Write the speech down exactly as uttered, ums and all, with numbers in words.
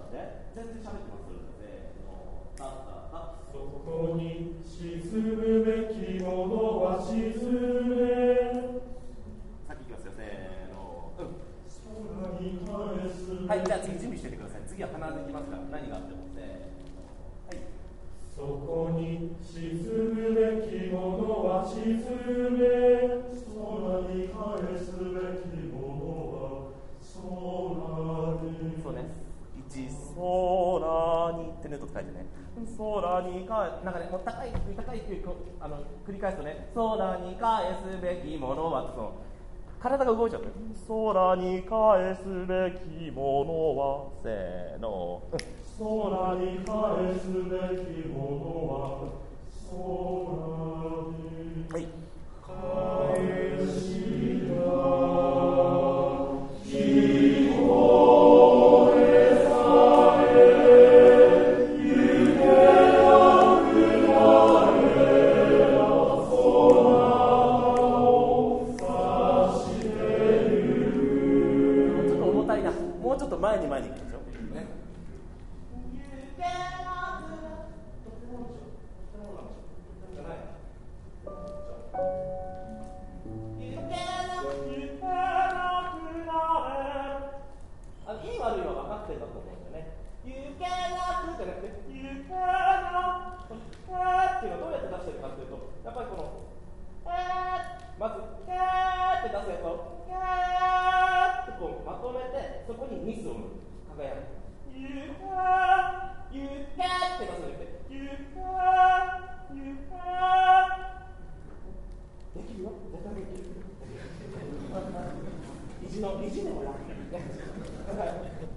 って全然喋ってます。せーの、たったた。 そこに沈むべきものは沈め。 さっきいきますよ。せーの、うん。 空に返す。 はい、じゃあ次準備しててください。次は必ずいきますから、何があっても。せーの、はい。 そこに沈むべきものは沈め。空に返すべきものは空に。 そうね。一空にってねと書いてね。空に返なんかね、もう高い高い勢いあの繰り返すとね、空に返すべきものはその体が動いちゃう。空に返すべきものはせーの。 空に返すべきものは空に。 はい。 返した前に前に行くでしょ、ね、あのいい悪いは分かってるんだと思うんだよね。ゆけなくじゃなくてゆけなくっていうのはどうやって出してるかっていうと、やっぱりこのまずキャーって出すやつをキャーってこうまとめて、そこにミスを輝く。ゆか